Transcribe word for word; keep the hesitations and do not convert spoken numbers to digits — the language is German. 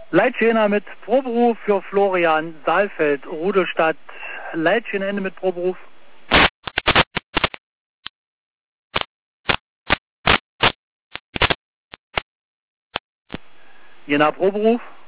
Leitschäner mit Proberuf für Florian Saalfeld, Rudelstadt. Leitschäner Ende mit Proberuf. Jena Proberuf.